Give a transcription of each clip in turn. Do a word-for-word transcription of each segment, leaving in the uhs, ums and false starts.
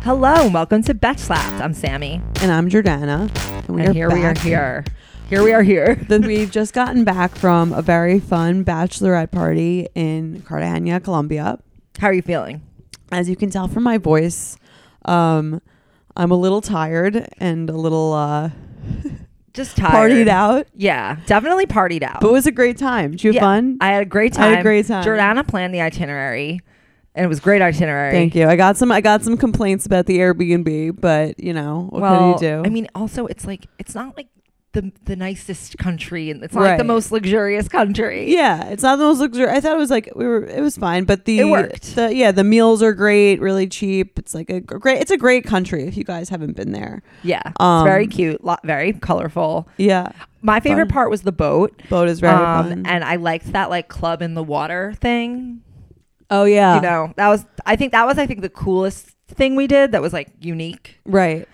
Hello, and welcome to Betch Slapped. I'm Sammy. And I'm Jordana. And, and here back. we are here. Here we are here. Then we've just gotten back from a very fun bachelorette party in Cartagena, Colombia. How are you feeling? As you can tell from my voice, um, I'm a little tired and a little uh, just tired. Partied out. Yeah, definitely partied out. But it was a great time. Did you have yeah, fun? I had a great time. I had a great time. Jordana planned the itinerary. And it was great itinerary. Thank you. I got some I got some complaints about the Airbnb, but you know, what well, could you do? I mean, also it's like it's not like the the nicest country, and it's not right. like the most luxurious country. Yeah, it's not the most luxurious. I thought it was like we were it was fine, but the it worked. The, yeah, the meals are great, really cheap. It's like a great it's a great country if you guys haven't been there. Yeah. Um, it's very cute, lot, very colorful. Yeah. My favorite fun. part was the boat. Boat is very um, fun. And I liked that like club in the water thing. Oh yeah. You know, that was I think that was I think the coolest thing we did that was like unique. Right.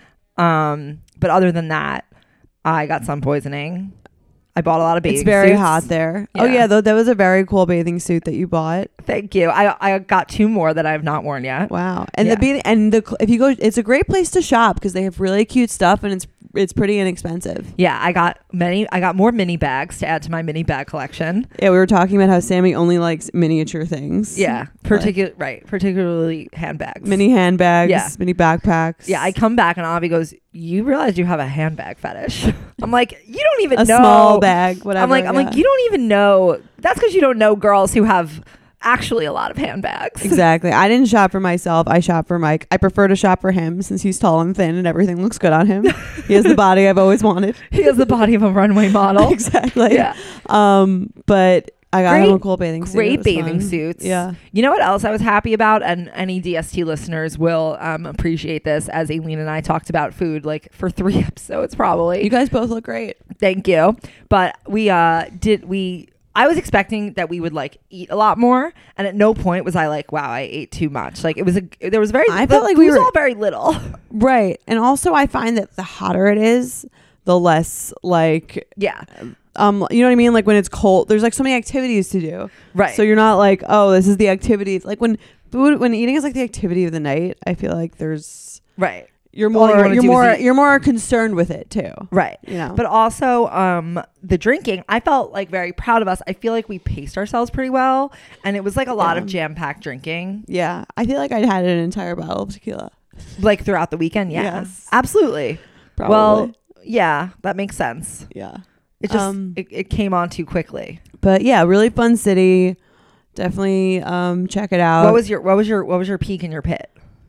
Um, but other than that, I got sun poisoning. I bought a lot of bathing suits. It's very suits. hot there. Yeah. Oh yeah, though that was a very cool bathing suit that you bought. Thank you. I I got two more that I have not worn yet. Wow. And yeah. the bathing and the if you go it's a great place to shop because they have really cute stuff and it's it's pretty inexpensive. Yeah, I got many I got more mini bags to add to my mini bag collection. Yeah, we were talking about how Sammy only likes miniature things. Yeah, particular right, particularly handbags. Mini handbags, yeah. mini backpacks. Yeah, I come back and Avi goes, "You realize you have a handbag fetish?" I'm like, "You don't even a know." A small bag, whatever. I'm like, yeah. I'm like, "You don't even know." That's because you don't know girls who have actually a lot of handbags. Exactly. I didn't shop for myself. I shop for Mike. I prefer to shop for him since he's tall and thin and everything looks good on him. He has the body I've always wanted. He has the body of a runway model. Exactly. Yeah. Um, but I got great, him a cool bathing suit. Great bathing fun. suits. Yeah. You know what else I was happy about? And any D S T listeners will um, appreciate this, as Aileen and I talked about food like for three episodes probably. You guys both look great. Thank you. But we uh did we I was expecting that we would like eat a lot more, and at no point was I like, wow, I ate too much. Like it was a there was very I felt like we was were all very little. Right. And also I find that the hotter it is, the less like Yeah. um you know what I mean? Like when it's cold, there's like so many activities to do. Right. So you're not like, oh, this is the activity. Like when food when eating is like the activity of the night, I feel like there's right. You're All you more wanna you're do is more eat. you're more concerned with it too. Right. You know. But also um the drinking, I felt like very proud of us. I feel like we paced ourselves pretty well, and it was like a lot Yeah. of jam-packed drinking. Yeah. I feel like I had an entire bottle of tequila. Like throughout the weekend, yeah. Yes. Absolutely. Probably. Well, yeah, that makes sense. Yeah. It just Um, it, it came on too quickly. But yeah, really fun city. Definitely um check it out. What was your what was your what was your peak in your pit?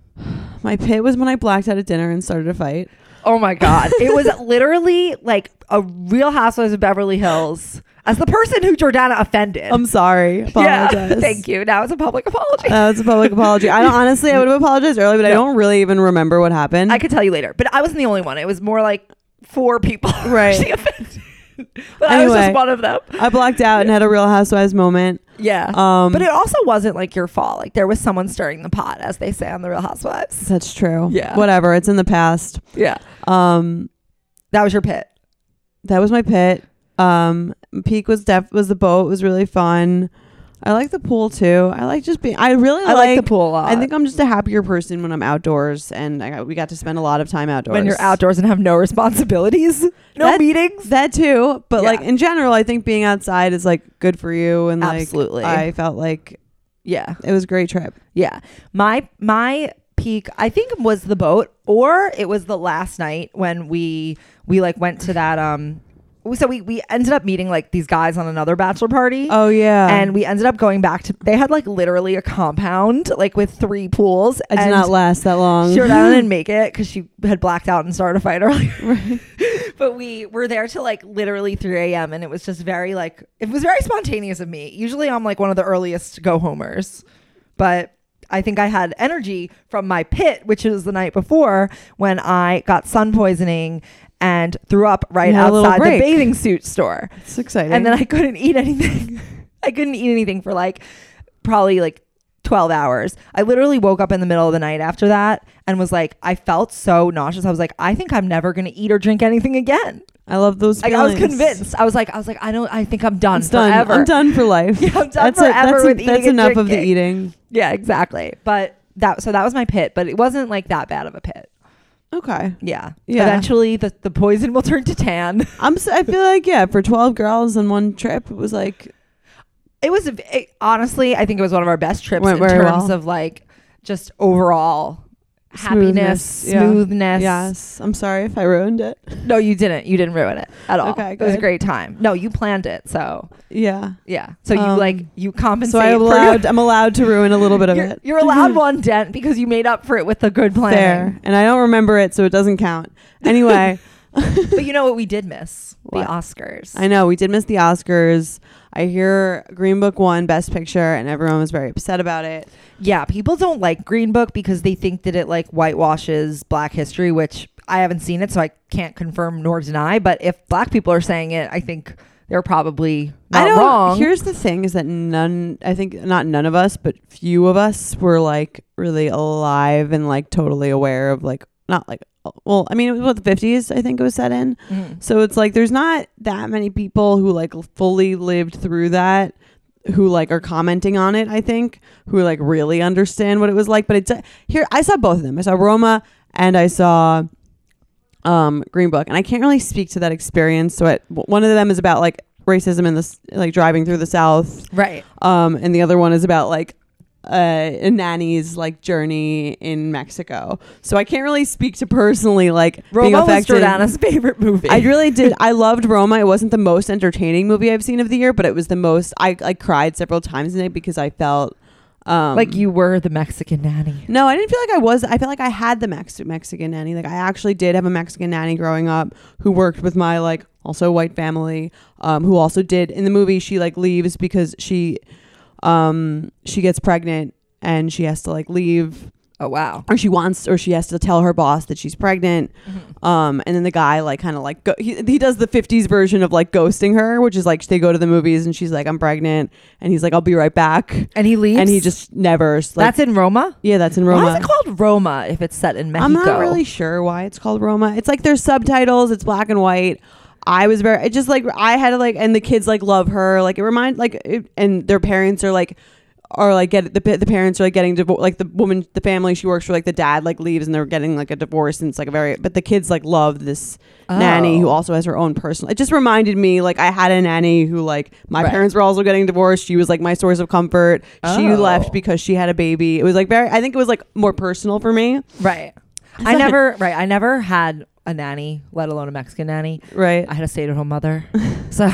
My pit was when I blacked out at dinner and started a fight. Oh my God. It was literally like a Real Housewives of Beverly Hills. As the person who Jordana offended. I'm sorry. Apologize. Yeah, thank you. Now it's a public apology. That was a public apology. I don't honestly I would have apologized earlier, but No. I don't really even remember what happened. I could tell you later. But I wasn't the only one. It was more like four people. Right. She offended. But I was Anyway. just one of them. I blacked out and had a Real Housewives moment. Yeah. Um But it also wasn't like your fault. Like there was someone stirring the pot, as they say on The Real Housewives. That's true. Yeah. Whatever. It's in the past. Yeah. Um That was your pit. that was my pit. Um peak was def was the boat. It was really fun. I like the pool too. I like just being I really I like, the pool a lot. I think I'm just a happier person when I'm outdoors, and I got, we got to spend a lot of time outdoors. when you're outdoors and have no responsibilities, no That- meetings. That too, but Yeah. like in general, I think being outside is like good for you, and like Absolutely. I felt like Yeah. it was a great trip. Yeah. My my peak, I think, was the boat, or it was the last night when we we like went to that um so we we ended up meeting like these guys on another bachelor party. Oh yeah, And we ended up going back to, they had like literally a compound like with three pools. I did and not last that long. Jordana didn't make it because she had blacked out and started a fight earlier. Right. But we were there till like literally three a.m. and it was just very like, it was very spontaneous of me. Usually I'm like one of the earliest go homers, but I think I had energy from my pit, which was the night before when I got sun poisoning and threw up right You had a little outside the break. bathing suit store. It's exciting. And then I couldn't eat anything. I couldn't eat anything for like probably like twelve hours. I literally woke up in the middle of the night after that and was like, I felt so nauseous. I was like, I think I'm never going to eat or drink anything again. I love those Like feelings. I was convinced. I was like, I was like, I don't, I think I'm done It's done. forever. I'm done for life. Yeah, I'm done that's forever it. That's, with a, eating that's and enough of the drinking. eating. Yeah, exactly. But that so that was my pit, but it wasn't like that bad of a pit. Okay. Yeah. Yeah. Eventually, the the poison will turn to tan. I'm. s- I feel like yeah, for twelve girls in one trip, it was like It was a, it, honestly, I think it was one of our best trips Went in very terms well. of like just overall happiness, Smoothness, yeah. smoothness. yes. I'm sorry if I ruined it. No, you didn't. You didn't ruin it at all. Okay, It was a good. great time. No, you planned it, so Yeah. yeah. So you Um, like you compensate. So I'm for allowed. I'm allowed to ruin a little bit of you're, it. you're allowed one dent because you made up for it with the good planning. Fair, and I don't remember it, so it doesn't count. Anyway. But you know what we did miss? What? The Oscars. I know we did miss the Oscars. I hear Green Book won Best Picture, and everyone was very upset about it. Yeah, people don't like Green Book because they think that it like whitewashes Black history, which I haven't seen it, so I can't confirm nor deny. But if Black people are saying it, I think they're probably not I don't, wrong. Here's the thing: is that none. I think not none of us, but few of us were like really alive and like totally aware of like not like. Well, I mean, it was what the fifties. I think it was set in. Mhm. So it's like there's not that many people who like fully lived through that, who like are commenting on it. I think who like really understand what it was like. But it's here. I saw both of them. I saw Roma and I saw um, Green Book, and I can't really speak to that experience. So it, one of them is about like racism in this, like driving through the South, Right. um, and the other one is about like uh, a nanny's like journey in Mexico. So I can't really speak to personally like being Roma was affected. Jordana's favorite movie. I really did. I loved Roma. It wasn't the most entertaining movie I've seen of the year, but it was the most. I I cried several times in it because I felt um, like you were the Mexican nanny. No, I didn't feel like I was. I felt like I had the Mex- Mexican nanny. Like I actually did have a Mexican nanny growing up who worked with my like also white family. Um, who also did in the movie. She like leaves because she, um, she gets pregnant and she has to like leave. Oh wow. Or she wants, or she has to tell her boss that she's pregnant. Mm-hmm. Um, and then the guy like kind of like go, he he does the fifties version of like ghosting her, which is like they go to the movies and she's like I'm pregnant, and he's like I'll be right back, And he leaves. and he just never. Like, That's in Roma. yeah, that's in Roma. Why is it called Roma if it's set in Mexico? I'm not really sure why it's called Roma. It's like there's subtitles. It's black and white. I was very. It just like I had to like, and the kids like love her. Like it remind like, it, and their parents are like. Or like get the the parents are like getting divorced. Like the woman, the family she works for, like the dad like leaves and they're getting like a divorce, and it's like a very. But the kids like love this Oh. nanny who also has her own personal. It just reminded me like I had a nanny who like my Right. parents were also getting divorced. She was like my source of comfort. She Oh. left because she had a baby. It was like very. I think it was like more personal for me. Right. Is I that- never. Right. I never had a nanny, let alone a Mexican nanny. Right. I had a stay-at-home mother. So.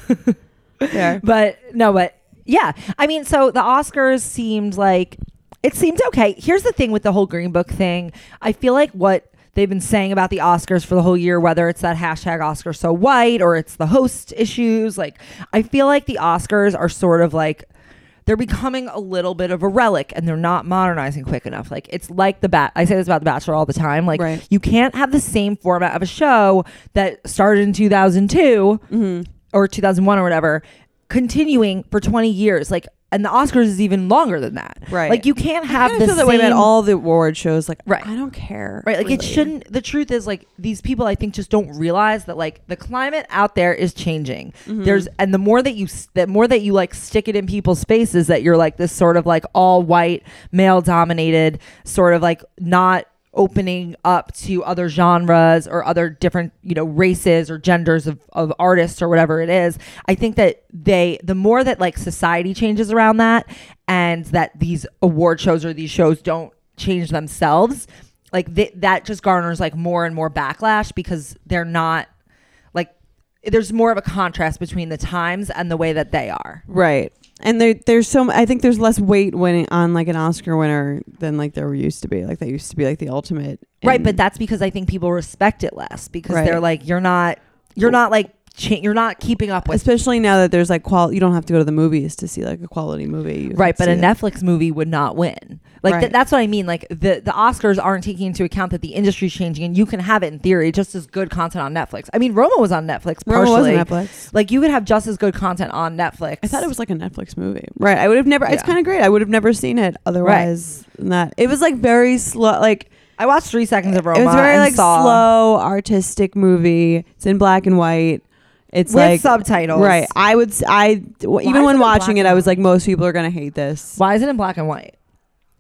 Fair. But no, but yeah. I mean, so the Oscars seemed like it seemed okay. Here's the thing with the whole Green Book thing. I feel like what they've been saying about the Oscars for the whole year, whether it's that hashtag Oscar so white or it's the host issues, like I feel like the Oscars are sort of like they're becoming a little bit of a relic and they're not modernizing quick enough. Like it's like the bat. I say this about The Bachelor all the time. Like Right. you can't have the same format of a show that started in two thousand two Mm-hmm. or two thousand one or whatever, continuing for twenty years. Like, and the Oscars is even longer than that. Right. Like you can't have I the feel same that way about all the award shows. Like, Right. I don't care. Right. Like it really. shouldn't, the truth is like these people I think just don't realize that like the climate out there is changing. Mhm. There's, and the more that you, s- that more that you like stick it in people's faces that you're like this sort of like all white male dominated sort of like not opening up to other genres or other different, you know, races or genders of, of artists or whatever it is. I think that they, the more that like society changes around that and that these award shows or these shows don't change themselves, like th- that just garners like more and more backlash because they're not like, there's more of a contrast between the times and the way that they are. Right. And there, there's so. I think there's less weight winning on like an Oscar winner than like there used to be. Like that used to be like the ultimate. Right, and- but that's because I think people respect it less because Right. they're like, you're not, you're not like, cha- you're not keeping up with. especially now that there's like qual. You don't have to go to the movies to see like a quality movie. You Right, can but a see it. Netflix movie would not win. Like th- Right. that's what I mean. Like the the Oscars aren't taking into account that the industry's changing, and you can have it in theory just as good content on Netflix. I mean, Roma was on Netflix Roma partially. was on Netflix. Like you could have just as good content on Netflix. I thought it was like a Netflix movie. Right. I would have never. It's Yeah. kind of great. I would have never seen it otherwise. Than that it was like very slow. Like I watched three seconds of Roma. it was very and like saw slow artistic movie. It's in black and white. It's with like subtitles. right. I would. s- I w- Why even is when it in watching black it, and I was white? like, most people are gonna hate this. Why is it in black and white?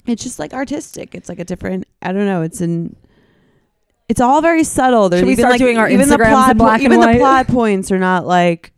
it's just like artistic. It's like a different, I don't know. It's an, it's all very subtle. There's Should we even start like, doing our even the Instagrams plot, in black and even white? the plot points are not like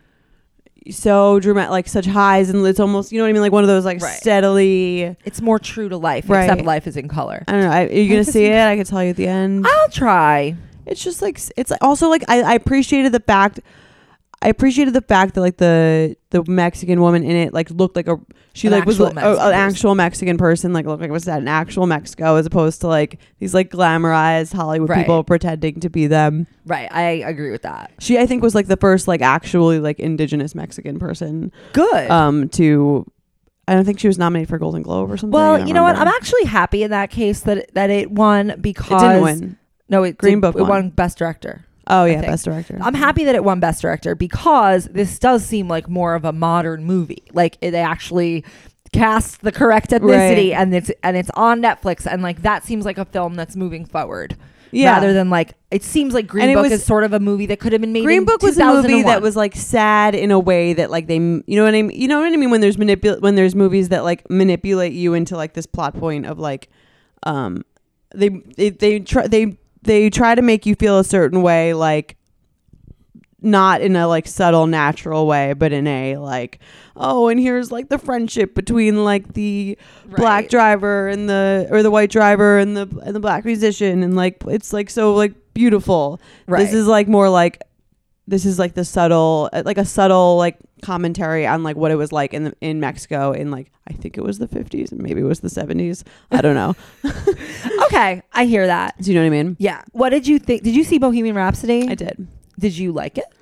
so dramatic, like such highs, and it's almost, you know what I mean? Like one of those like Right. steadily, It's more true to life, Right. except life is in color. I don't know. I, are you going Life to is see in- it? I can tell you at the end. I'll try. It's just like, s- it's like also like, I, I appreciated the fact, I appreciated the fact that like the the Mexican woman in it like looked like a she An like was actual like, a- Mexican an person. actual Mexican person, like looked like it was at an actual Mexico, as opposed to like these like glamorized Hollywood Right. people pretending to be them. Right. I agree with that. She I think was like the first like actually like indigenous Mexican person Good. um to I don't think she was nominated for Golden Globe or something. I well, don't you know what? I'm remember. actually happy in that case that that it won because It didn't win. No, it Green did- Book it won. won Best Director. Oh I yeah, think. best director. I'm happy that it won Best Director because this does seem like more of a modern movie. Like it actually cast the correct ethnicity Right. and it's and it's on Netflix and like that seems like a film that's moving forward. Yeah. Rather than like it seems like Green And it Book was- is sort of a movie that could have been made Green in Book was a movie two thousand one. that was like sad in a way that like they, you know what I mean? You know what I mean when there's manipul when there's movies that like manipulate you into like this plot point of like, um, they they they try they they try to make you feel a certain way, like not in a like subtle natural way, but in a like, oh, and here's like the friendship between like the black Right. driver and the or the white driver and the and the black musician, and like it's like so like beautiful. Right. This is like more like this is like the subtle uh, like a subtle like commentary on like what it was like in the, in Mexico in like I think it was the fifties and maybe it was the seventies. I don't know. Okay, I hear that. Do you know what I mean? Yeah. What did you think? Did you see Bohemian Rhapsody? I did. Did you like it?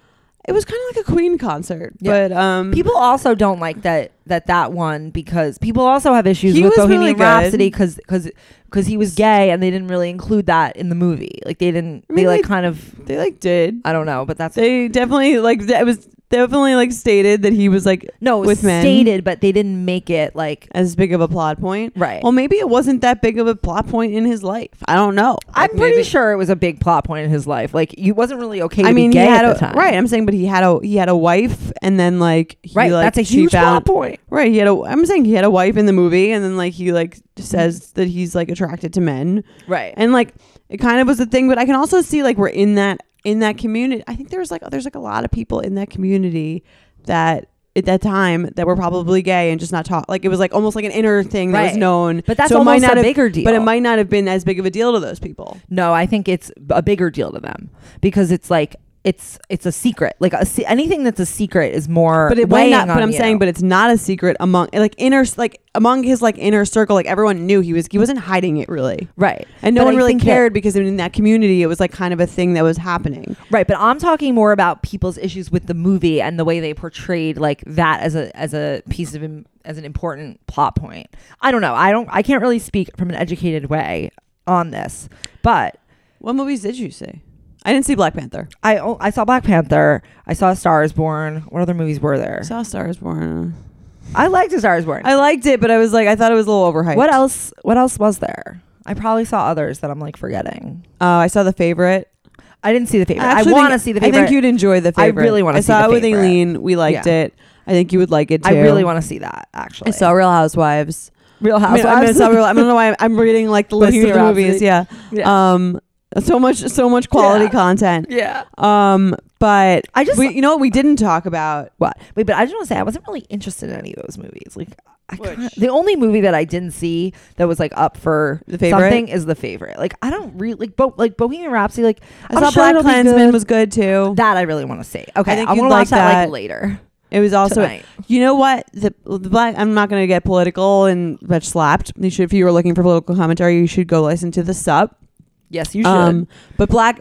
It was kind of like a Queen concert, Yeah. but um People also don't like that that that one because people also have issues He with was Bohemian really good. Rhapsody because because because he was gay and they didn't really include that in the movie. Like they didn't. I mean, they like they- kind of. they like did. I don't know, but that's They definitely like that was definitely like stated that he was like no it was with men. stated, but they didn't make it like as big of a plot point. right. Well, maybe it wasn't that big of a plot point in his life. I don't know. I'm Like, pretty maybe- sure it was a big plot point in his life. Like he wasn't really okay to I mean, be he gay had at a the time. right. I'm saying, but he had a he had a wife, and then like he, Right. like, That's a she huge found, plot point. Right. He had a. I'm saying he had a wife in the movie, and then like he like says that he's like attracted to men, Right. and like it kind of was a thing. But I can also see like we're in that in that community. I think there's like there's like a lot of people in that community that at that time that were probably gay and just not taught. Like it was like almost like an inner thing that was Right. known. But that's so it might almost not a have- bigger deal. But it might not have been as big of a deal to those people. No, I think it's a bigger deal to them because it's like it's it's a secret. Like a, se- anything that's a secret is more. But it might weighing not. But on I'm you. saying, but it's not a secret among like inner like among his like inner circle. Like everyone knew he was he wasn't hiding it really, right. and no But one I really think that- cared because in that community it was like kind of a thing that was happening. right, but I'm talking more about people's issues with the movie and the way they portrayed like that as a as a piece of im- as an important plot point. I don't know. I don't. I can't really speak from an educated way on this, but What movies did you see? I didn't see Black Panther. I oh, I saw Black Panther. I saw A Star Is Born. What other movies were there? I saw Star Is Born. I liked A Star Is Born. I liked it, but I was like, I thought it was a little overhyped. What else? What else was there? I probably saw others that I'm like forgetting. Uh, I saw The Favorite. I didn't see The Favorite. I, actually want to think- see The I Favorite. think you'd enjoy The I Favorite. really wanna I see saw The it with Favorite. Aileen. We liked Yeah. it. I think you would like it too. I really want to see that. Actually, I saw Real Housewives. Real I, mean, Housewives. I, mean, I, saw Real, I don't know why I'm, I'm reading like the list of the Bohemian movies. Yeah. Yeah. Um. So much, so much quality Yeah. content. yeah. Um. But I just we, you know what we didn't talk about. what? Wait, but I just want to say I wasn't really interested in any of those movies. Like, I Which? kinda, the only movie that I didn't see that was like up for The Favorite? something is The Favorite. Like, I don't really like Bo- like Bohemian Rhapsody. Like, I I'm saw sure Black it'll be Klansman good. was good too. That I really want to see. Okay, I think I you'd want to like watch that, that. like later It was also. tonight. You know what? The the black. I'm not going to get political and but slapped. You should, if you were looking for political commentary, you should go listen to the Sup. Yes, you should. Um, but Black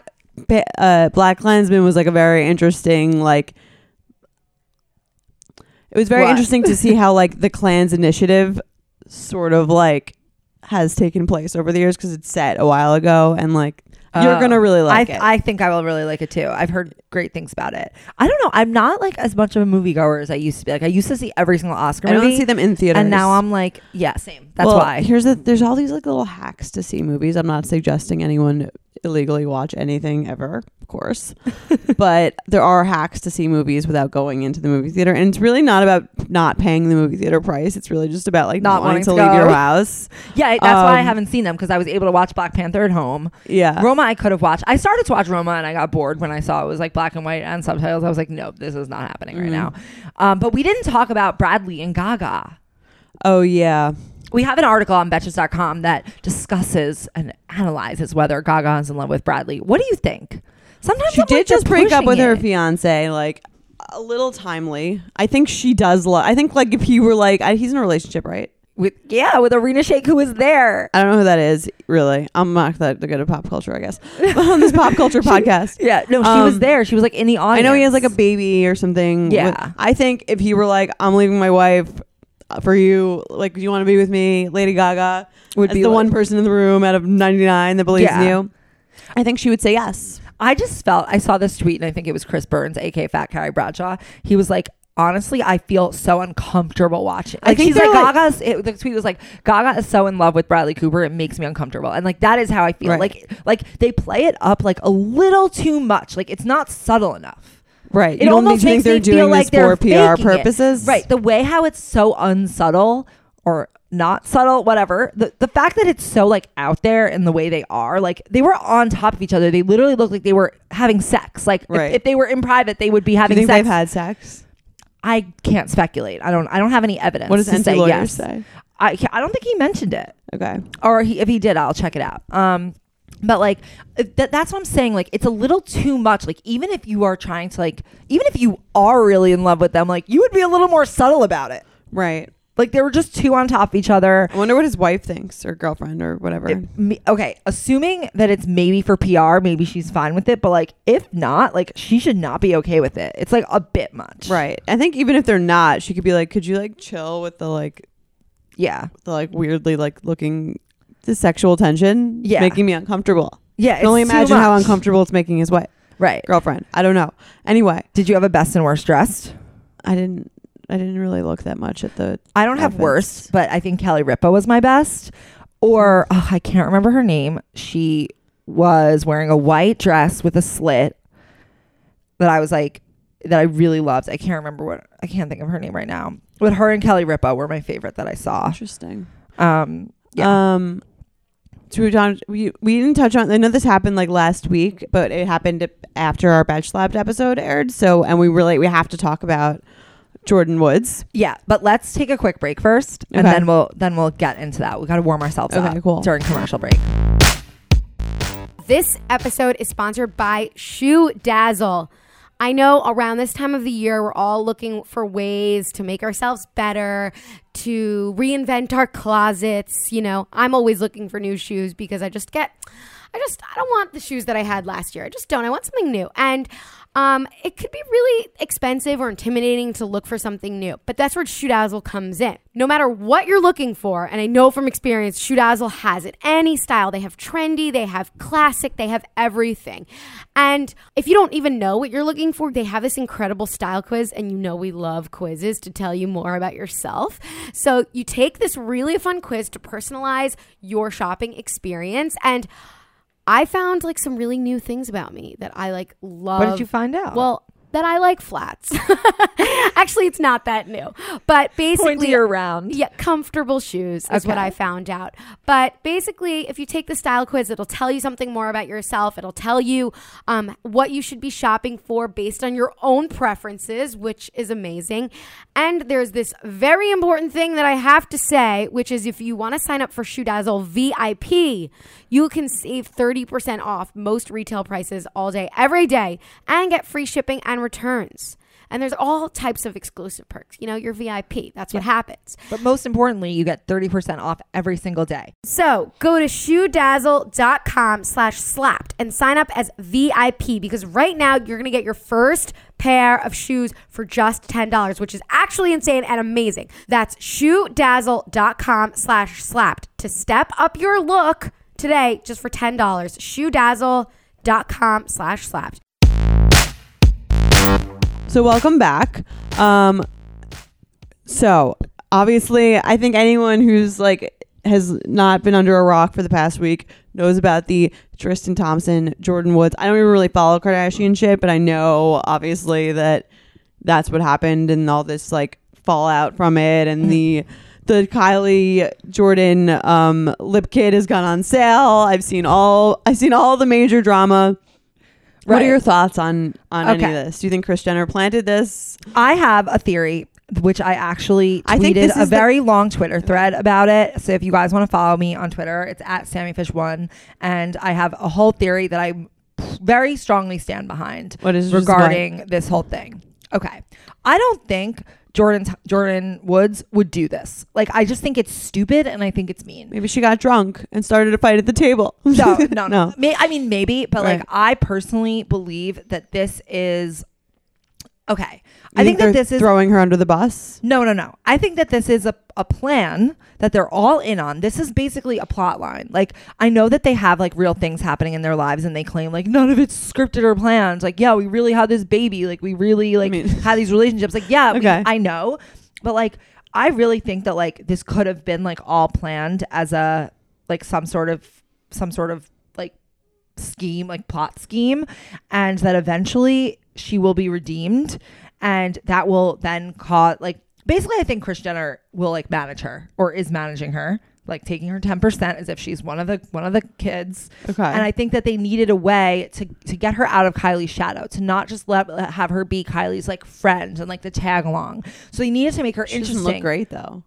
uh, Black Klansman was like a very interesting like. It was very What? interesting to see how like the Klans initiative sort of like has taken place over the years because it's set a while ago and like you're Oh. gonna really like I, it. I think I will really like it too. I've heard great things about it. I don't know. I'm not like as much of a moviegoer as I used to be. Like I used to see every single Oscar I movie. don't see them in theaters, and now I'm like, yeah, same. That's Well, why. Here's the there's all these like little hacks to see movies. I'm not suggesting anyone illegally watch anything ever, of course. But there are hacks to see movies without going into the movie theater. And it's really not about not paying the movie theater price. It's really just about like Not not wanting wanting to to leave go. your house. Yeah, that's why I Um, haven't seen them, because I was able to watch Black Panther at home. Yeah. Roma I could have watched. I started to watch Roma and I got bored when I saw it was like black and white and subtitles. I was like, nope, this is not happening right Mhm. now. Um, but we didn't talk about Bradley and Gaga. Oh, yeah. We have an article on Betches dot com that discusses and analyzes whether Gaga is in love with Bradley. What do you think? Sometimes She I'm did like, just they're break up pushing with her it. fiance, like a little timely. I think she does love. I think like if he were like, I, he's in a relationship, right? With, yeah, with Arena Shayk, who was there. I don't know who that is, really. I'm not that good at pop culture, I guess. On this pop culture podcast. Yeah, no, she Um, was there. She was like in the audience. I know he has like a baby or something. Yeah. with- I think if he were like, I'm leaving my wife for you, like, do you want to be with me? Lady Gaga would as be the like- one person in the room out of ninety-nine that believes in Yeah. you. I think she would say yes. I just felt, I saw this tweet and I think it was Chris Burns, aka Fat Carrie Bradshaw. He was like, honestly, I feel so uncomfortable watching. I Like, think she's they're like, like- Gaga's, it, the tweet was like, Gaga is so in love with Bradley Cooper, it makes me uncomfortable. And like, that is how I feel. Right. Like, like they play it up like a little too much. Like, it's not subtle enough. Right. It You don't almost think makes they're me doing feel this like they're for P R faking it. purposes? Right. The way how it's so unsubtle or not subtle, whatever. The the fact that it's so like out there in the way they are, like they were on top of each other. They literally looked like they were having sex. Like if- Right. if, they were in private, they would be Do you having think sex. they've had sex? I can't speculate. I don't. I don't have any evidence. What does to N T say lawyers yes. say? I ca- I don't think he mentioned it, Okay. or he, if he did, I'll check it out. Um, but like if that, that's what I'm saying. Like it's a little too much. Like even if you are trying to like, even if you are really in love with them, like you would be a little more subtle about it. Right. Like they were just two on top of each other. I wonder what his wife thinks or girlfriend or whatever. It- me- okay, assuming that it's maybe for P R, maybe she's fine with it. But like if not, like she should not be okay with it. It's like a bit much. Right. I think even if they're not, she could be like, could you like chill with the like Yeah. the like weirdly like looking the sexual tension? Yeah. Making me uncomfortable. Yeah. I can only it's too imagine how much. uncomfortable it's making his wife. Right. Girlfriend. I don't know. Anyway, Did you have a best and worst dressed? I didn't I didn't really look that much at the I don't have outfits. worst, but I think Kelly Ripa was my best. Or oh, I can't remember her name. She was wearing a white dress with a slit that I was like that I really loved. I can't remember what I can't think of her name right now. But her and Kelly Ripa were my favorite that I saw. Interesting. Um yeah. Um so we, talked, we we didn't touch on I know this happened like last week, but it happened after our Batch Slapped episode aired. So and we really we have to talk about Jordan Woods. Yeah, but let's take a quick break first, and Okay. then we'll then we'll get into that. We got to warm ourselves Okay, up cool. during commercial break. This episode is sponsored by Shoe Dazzle. I know around this time of the year, we're all looking for ways to make ourselves better, to reinvent our closets. You know, I'm always looking for new shoes because I just get, I just, I don't want the shoes that I had last year. I just don't. I want something new. And um, it could be really expensive or intimidating to look for something new, but that's where Shoe Dazzle comes in. No matter what you're looking for, and I know from experience, Shoe Dazzle has it. Any style. They have trendy, they have classic, they have everything. And if you don't even know what you're looking for, they have this incredible style quiz, and you know we love quizzes to tell you more about yourself. So you take this really fun quiz to personalize your shopping experience, and I found like some really new things about me that I like love. What did you find out? Well, that I like flats. Actually, it's not that new. But basically, pointy or round. yeah, comfortable shoes is what Okay. I found out. But basically, if you take the style quiz, it'll tell you something more about yourself. It'll tell you um, what you should be shopping for based on your own preferences, which is amazing. And there's this very important thing that I have to say, which is if you want to sign up for Shoe Dazzle V I P, you can save thirty percent off most retail prices all day, every day, and get free shipping and returns. And there's all types of exclusive perks. You know, you're V I P. That's what happens. But most importantly, you get thirty percent off every single day. So go to shoedazzle.com slash slapped and sign up as V I P because right now you're going to get your first pair of shoes for just ten dollars, which is actually insane and amazing. That's shoedazzle.com slash slapped to step up your look today just for ten dollars. shoedazzle.com slash slapped. So welcome back. Um, so obviously, I think anyone who's like has not been under a rock for the past week knows about the Tristan Thompson, Jordan Woods. I don't even really follow Kardashian shit, but I know obviously that that's what happened and all this like fallout from it, and the the Kylie Jordan um, lip kit has gone on sale. I've seen all I've seen all the major drama. What Right. are your thoughts on on any Okay. of this? Do you think Kris Jenner planted this? I have a theory, which I actually I think tweeted this a is the- very long Twitter thread about it. So if you guys want to follow me on Twitter, it's at SammyFish one, and I have a whole theory that I very strongly stand behind What is regarding this whole thing. Okay, I don't think Jordan Jordan Woods would do this. Like, I just think it's stupid, and I think it's mean. Maybe she got drunk and started a fight at the table. No, no, no. No. May, I mean, maybe, but Right. like, I personally believe that this is okay. You I think, that they're this is throwing her under the bus. no, no, no. I think that this is a, a plan that they're all in on. This is basically a plot line. Like, I know that they have like real things happening in their lives, and they claim like none of it's scripted or planned. Like, yeah, we really had this baby. Like, we really like I mean- had these relationships. Like, yeah, we- Okay. I know, but like, I really think that like this could have been like all planned as a like some sort of some sort of like scheme, like plot scheme, and that eventually she will be redeemed, and that will then cause like basically I think Kris Jenner will like manage her or is managing her, like taking her ten percent as if she's one of the one of the kids. Okay. And I think that they needed a way to to get her out of Kylie's shadow, to not just let have her be Kylie's like friend and like the tag along. So they needed to make her she interesting. doesn't look great though.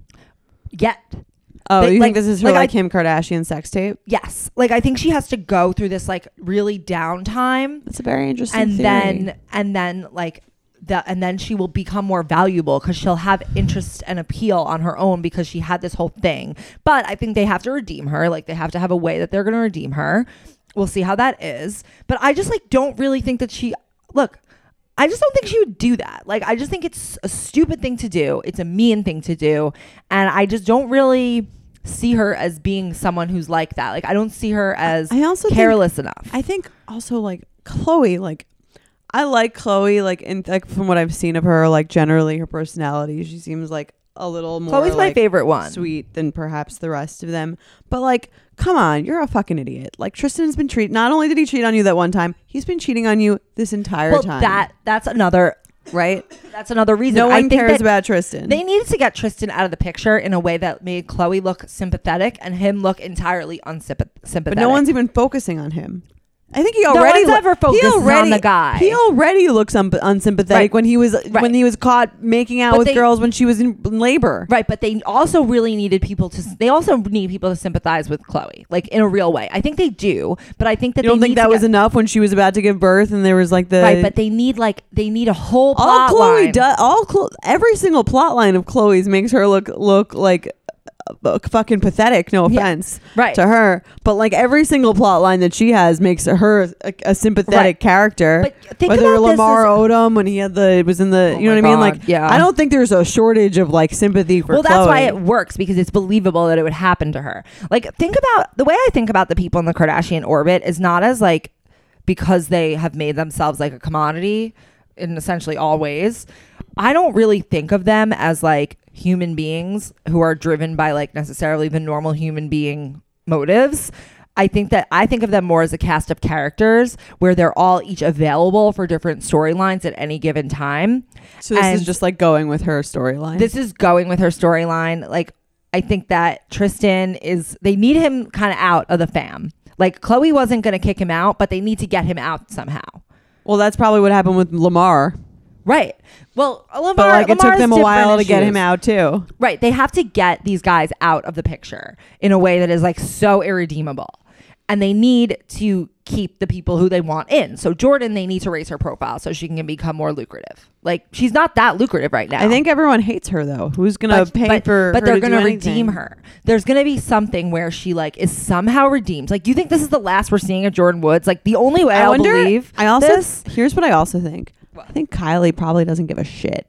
Yet. Oh, They- you like- think this is her like like, I- Kim Kardashian sex tape? Yes. Like, I think she has to go through this like really downtime, That's a very interesting and theory. then and then like the and then she will become more valuable because she'll have interest and appeal on her own because she had this whole thing. But I think they have to redeem her. Like, they have to have a way that they're going to redeem her. We'll see how that is. But I just like don't really think that she look. I just don't think she would do that. Like, I just think it's a stupid thing to do. It's a mean thing to do. And I just don't really see her as being someone who's like that. Like, I don't see her as I also think- careless enough. I think also like Chloe, like I like Chloe, like in like from what I've seen of her, like generally her personality, she seems like a little more Chloe's my like, favorite one. sweet than perhaps the rest of them. But like, come on, you're a fucking idiot. Like Tristan's been treat. Not only did he cheat on you that one time, he's been cheating on you this entire well, time. that that's another right? that's another reason. No I one think cares that about Tristan. They needed to get Tristan out of the picture in a way that made Chloe look sympathetic and him look entirely unsympathetic. but no one's even focusing on him. I think he No already one's ever he focuses on already, the guy. He already looks un- unsympathetic Right. when he was Right. when he was caught making out But with they- girls when she was in labor. Right, but they also really needed people to. They also need people to sympathize with Chloe, like in a real way. I think they do, but I think that You don't they think need that to was get, enough when she was about to give birth and there was like the right. But they need like they need a whole all plot Chloe line. does all Chlo- every single plot line of Chloe's makes her look look like uh, fucking pathetic. No Yeah. offense Right. to her, but like every single plot line that she has makes her a, a sympathetic Right. character. But think Whether about this Lamar as- Odom when he had the it was in the Oh you know my what I mean, God, like yeah. I don't think there's a shortage of like sympathy for well, that's Chloe. why it works, because it's believable that it would happen to her. Like, think about the way I think about the people in the Kardashian orbit is not as like because they have made themselves like a commodity in essentially all ways. I don't really think of them as like human beings who are driven by like necessarily the normal human being motives. I think that I think of them more as a cast of characters where they're all each available for different storylines at any given time. so this and- is just like going with her storyline. This is going with her storyline. Like, I think that Tristan is, they need him kind of out of the fam. Like, Chloe wasn't going to kick him out, but they need to get him out somehow. well, that's probably what happened with Lamar. Right. Well, Lamar, But like it took Lamar's them a while to different get him issues. out too. Right. They have to get these guys out of the picture in a way that is like so irredeemable. And they need to keep the people who they want in. So Jordan, they need to raise her profile so she can become more lucrative. Like, she's not that lucrative right now. I think everyone hates her though. Who's gonna but, pay but, for? but her they're to gonna do redeem anything? her. There's gonna be something where she like is somehow redeemed. Like, do you think this is the last we're seeing of Jordan Woods? Like, the only way I I'll wonder. believe I also this. here's what I also think. I think Kylie probably doesn't give a shit.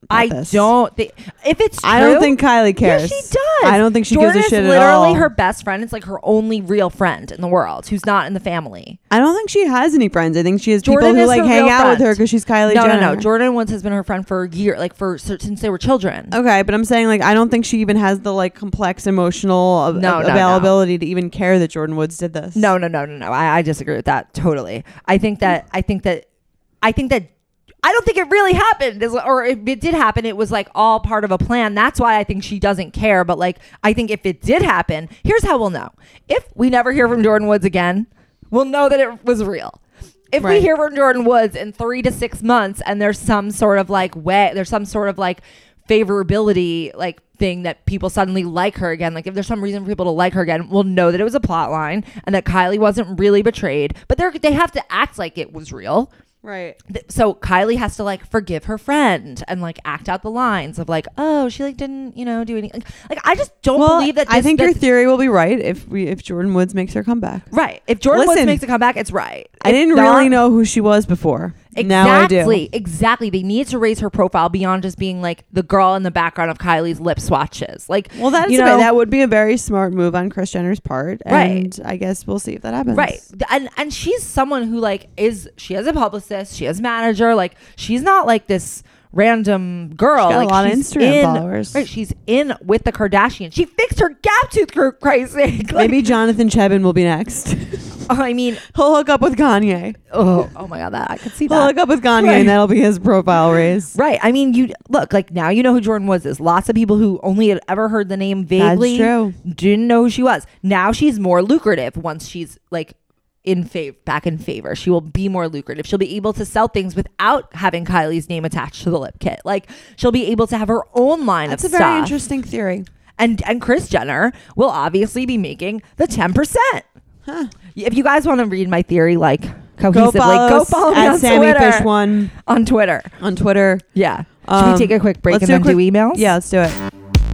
I this. don't think if it's true, I don't think Kylie cares. Yeah, she does. I don't think she Jordan gives a shit is at all. literally her best friend. It's like her only real friend in the world who's not in the family. I don't think she has any friends. I think she has Jordan people who is like her hang real out with friend. her because she's Kylie No, Jenner. no, no. Jordan Woods has been her friend for a year, like for since they were children. Okay, but I'm saying like I don't think she even has the like complex emotional av- No, av- no, availability to even care that Jordan Woods did this. No, no, no, no, no. I, I disagree with that totally. I think that I think that I think that I don't think it really happened, or if it did happen, it was like all part of a plan. That's why I think she doesn't care. But like, I think if it did happen, here's how we'll know. If we never hear from Jordan Woods again, we'll know that it was real. If Right. we hear from Jordan Woods in three to six months and there's some sort of like way, there's some sort of like favorability like thing that people suddenly like her again, like if there's some reason for people to like her again, we'll know that it was a plot line and that Kylie wasn't really betrayed. But they they have to act like it was real. Right. Th- So Kylie has to like forgive her friend and like act out the lines of like, oh, she like didn't, you know, do anything. Like, I just don't Well, believe that. This, I think that your theory will be right if we if Jordan Woods makes her comeback. right. If Jordan Woods Listen, makes a comeback, it's right. I If didn't not- really know who she was before. Exactly. Now I do. Exactly. They need to raise her profile beyond just being like the girl in the background of Kylie's lip swatches. Like, Well, that's you okay. know, That would be a very smart move on Kris Jenner's part, and Right. I guess we'll see if that happens. right. And and she's someone who like is she has a publicist, she has a manager. Like she's not like this random girl. She's got a like lot of she's Instagram in, followers. Right. She's in with the Kardashians. She fixed her gap tooth, for Christ's sake. Like, Maybe Jonathan Chebin will be next. I mean, He'll hook up with Kanye. oh, oh my God, that I could see He'll that. hook up with Kanye, Right. and that'll be his profile raise. Right. I mean, you look like now you know who Jordan Woods is. Lots of people who only had ever heard the name vaguely That's true. didn't know who she was. Now she's more lucrative once she's like in favor, back in favor. She will be more lucrative. She'll be able to sell things without having Kylie's name attached to the lip kit. Like she'll be able to have her own line That's of a very stuff. interesting theory. And and Kris Jenner will obviously be making the ten percent. Huh. If you guys want to read my theory, like Go cohesively, follow, go us follow me at on Sammy Twitter. Fish One On Twitter. on Twitter. Yeah. Should Um, we take a quick break let's and do a then quick- do emails? Yeah, let's do it.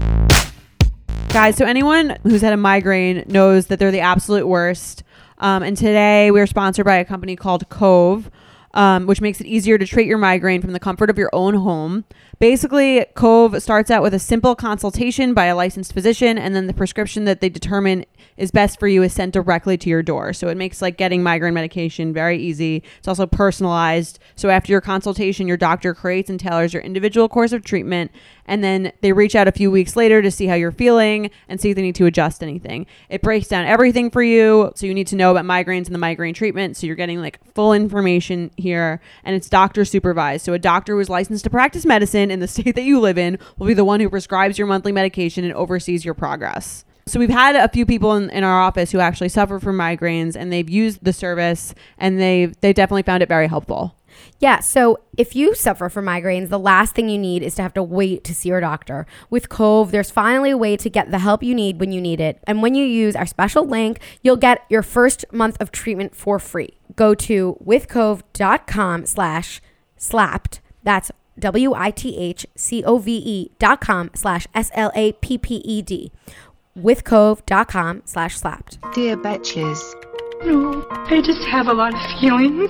Guys, so anyone who's had a migraine knows that they're the absolute worst. Um, and today we're sponsored by a company called Cove, um, which makes it easier to treat your migraine from the comfort of your own home. Basically, Cove starts out with a simple consultation by a licensed physician, and then the prescription that they determine is best for you is sent directly to your door. So it makes like getting migraine medication very easy. It's also personalized. So after your consultation, your doctor creates and tailors your individual course of treatment, and then they reach out a few weeks later to see how you're feeling and see if they need to adjust anything. It breaks down everything for you. So you need to know about migraines and the migraine treatment. So you're getting like full information here, and it's doctor supervised. So a doctor who is licensed to practice medicine in the state that you live in will be the one who prescribes your monthly medication and oversees your progress. So we've had a few people in, in our office who actually suffer from migraines, and they've used the service, and they've they definitely found it very helpful. Yeah, so if you suffer from migraines, the last thing you need is to have to wait to see your doctor. With Cove, there's finally a way to get the help you need when you need it. And when you use our special link, you'll get your first month of treatment for free. Go to withcove.com slash slapped. That's W-I-T-H-C-O-V-E dot com slash S-L-A-P-P-E-D. Withcove.com slash slapped. Dear Betches. No, I just have a lot of feelings.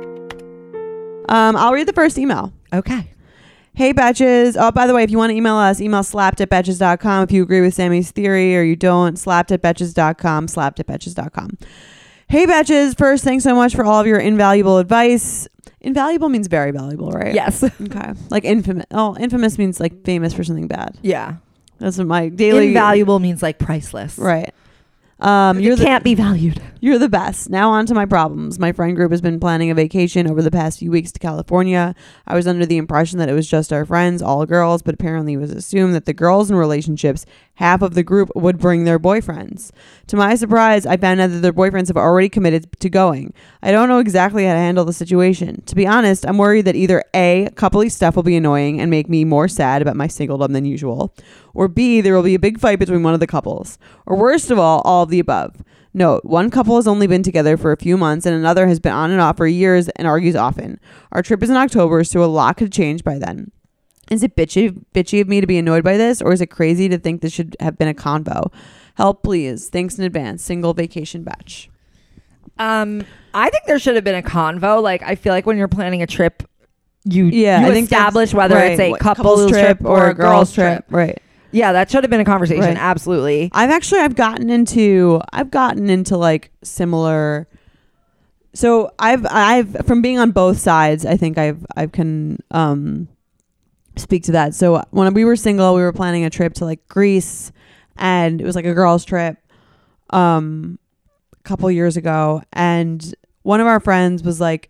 Um, I'll read the first email. Okay. Hey, Betches. Oh, by the way, if you want to email us, email slapped at betches dot com. If you agree with Sammy's theory or you don't, slapped at betches dot com, slapped at betches dot com. Hey, Betches. First, thanks so much for all of your invaluable advice. Invaluable means very valuable, right? Yes. Okay. Like infamous. Oh, infamous means like famous for something bad. Yeah. That's what my daily... Invaluable means like priceless. Right. Um, It you're the, can't be valued. You're the best. Now on to my problems. My friend group has been planning a vacation over the past few weeks to California. I was under the impression that it was just our friends, all girls, but apparently it was assumed that the girls in relationships, half of the group, would bring their boyfriends. To my surprise, I found out that their boyfriends have already committed to going. I don't know exactly how to handle the situation. To be honest, I'm worried that either A, coupley stuff will be annoying and make me more sad about my singledom than usual, or B, there will be a big fight between one of the couples, or worst of all, all of the above. Note, one couple has only been together for a few months and another has been on and off for years and argues often. Our trip is in October, so a lot could change by then. Is it bitchy, bitchy of me to be annoyed by this, or is it crazy to think this should have been a convo? Help, please. Thanks in advance. Single vacation batch. Um, I think there should have been a convo. Like, I feel like when you're planning a trip you Yeah, you I think that's- establish whether right, it's a what, couples trip or a girls trip. Right. Yeah, that should have been a conversation. Right. Absolutely. I've actually I've gotten into I've gotten into like similar. So I've I've from being on both sides, I think I've I can um speak to that. So when we were single, we were planning a trip to like Greece, and it was like a girls trip um a couple years ago, and one of our friends was like,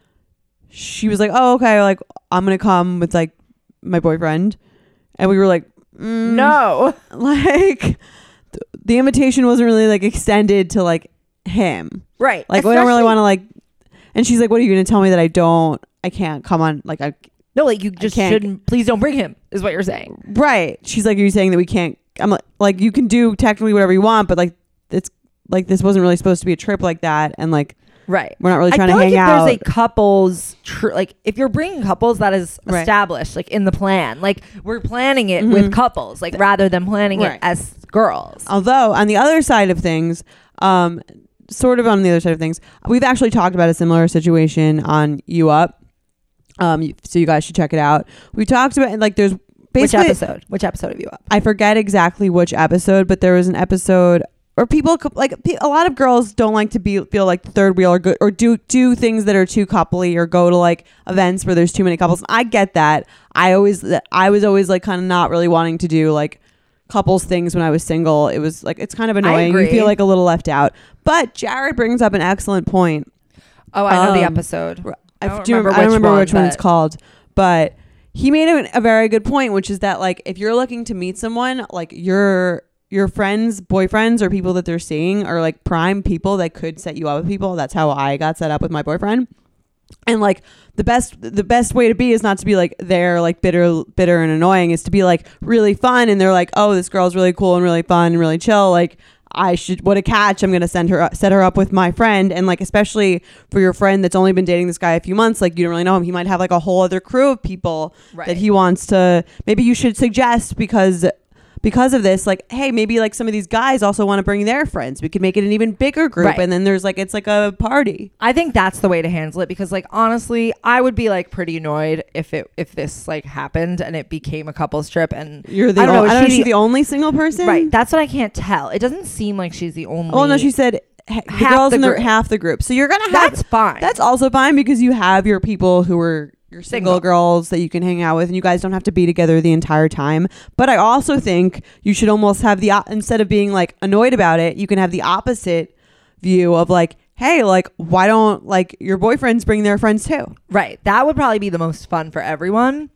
she was like, oh, okay, like I'm gonna come with like my boyfriend, and we were like, mm, No. like th- the invitation wasn't really like extended to like him, Right. like we don't really Especially- want to like, and she's like, what are you gonna tell me that I don't I can't come on, like I No, like you just can't- shouldn't. Please don't bring him. Is what you're saying. right, she's like, are you saying that we can't, I'm like, like you can do technically whatever you want, but like it's like this wasn't really supposed to be a trip like that, and like Right. we're not really trying I to feel hang like if out. there's a couples, tr- like if you're bringing couples, that is Right. established, like in the plan. Like we're planning it Mhm. with couples, like rather than planning Right. it as girls. Although on the other side of things, um, sort of on the other side of things, we've actually talked about a similar situation on You Up. Um, you- so you guys should check it out. We talked about like there's Which basically episode? Which episode of You Up? I forget exactly which episode, but there was an episode or people cou- like pe- a lot of girls don't like to be feel like the third wheel or go, or do do things that are too coupley or go to like events where there's too many couples. I get that. I always I was always like kind of not really wanting to do like couples things when I was single. It was like it's kind of annoying. You agree. feel like a little left out. But Jared brings up an excellent point. Oh, I know the Um, episode. I, I don't do remember I don't which remember one, which one it's but- called, but he made a, a very good point, which is that like if you're looking to meet someone, like your your friends, boyfriends, or people that they're seeing are like prime people that could set you up with people. That's how I got set up with my boyfriend. And like the best the best way to be is not to be like they're like bitter bitter and annoying, is to be like really fun, and they're like, oh, this girl's really cool and really fun and really chill, like I should, what a catch, I'm gonna send her set her up with my friend. And like especially for your friend that's only been dating this guy a few months, like you don't really know him, he might have like a whole other crew of people Right. that he wants to, maybe you should suggest because because of this, like, hey, maybe like some of these guys also want to bring their friends, we could make it an even bigger group. Right. And then there's like it's like a party. I think that's the way to handle it, because like honestly, I would be like pretty annoyed if it if this like happened and it became a couples trip and You're the I don't know, o- is I don't know, she is she the- the only single person? right. That's what I can't tell. It doesn't seem like she's the only. Oh no, she said ha- the Half girls the in the group. half the group. So you're gonna have That's fine. That's also fine because you have your people who are your single, Single. girls that you can hang out with, and you guys don't have to be together the entire time. But I also think you should almost have the, op- instead of being like annoyed about it, you can have the opposite view of like, hey, like, why don't like your boyfriends bring their friends too? Right. That would probably be the most fun for everyone.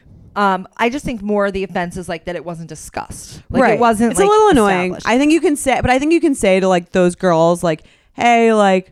Um, I just think more the offense is like that it wasn't discussed. Like right. it wasn't. It's like, a little annoying. established. I think you can say, but I think you can say to like those girls, like, hey, like,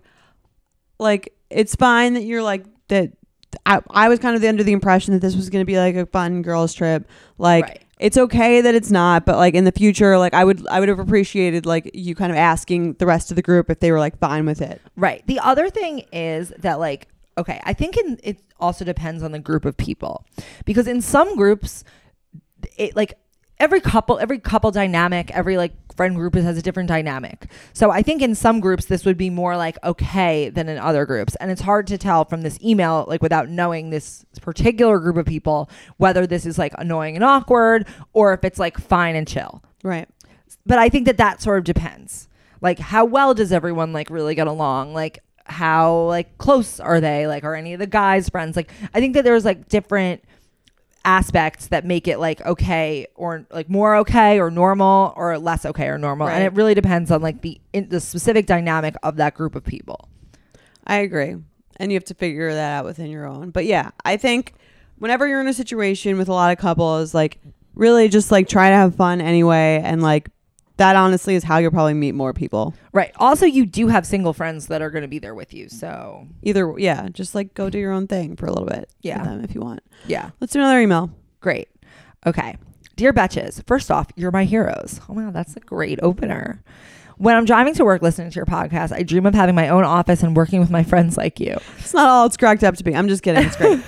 like it's fine that you're like that. I, I was kind of under the impression that this was going to be like a fun girls trip. Like Right. it's okay that it's not, but like in the future, like I would I would have appreciated like you kind of asking the rest of the group if they were like fine with it. Right. The other thing is that like, okay, I think in, it also depends on the group of people, because in some groups, it like every couple, every couple dynamic, every like friend group has a different dynamic. So I think in some groups this would be more like okay than in other groups, and it's hard to tell from this email, like without knowing this particular group of people, whether this is like annoying and awkward or if it's like fine and chill. Right. But I think that that sort of depends. Like how well does everyone like really get along? Like how like close are they? Like are any of the guys friends? Like I think that there's like different aspects that make it like okay or like more okay or normal or less okay or normal. Right. And it really depends on like the in, the specific dynamic of that group of people. I agree. And you have to figure that out within your own. But yeah, I think whenever you're in a situation with a lot of couples, like really just like try to have fun anyway. And like that honestly is how you'll probably meet more people. Right. Also, you do have single friends that are going to be there with you. So Either, yeah, just like go do your own thing for a little bit. Yeah. with them if you want. yeah. Let's do another email. Great. Okay. Dear Betches, first off, you're my heroes. Oh my God, that's a great opener. When I'm driving to work listening to your podcast, I dream of having my own office and working with my friends like you. It's not all it's cracked up to be. I'm just kidding. It's great.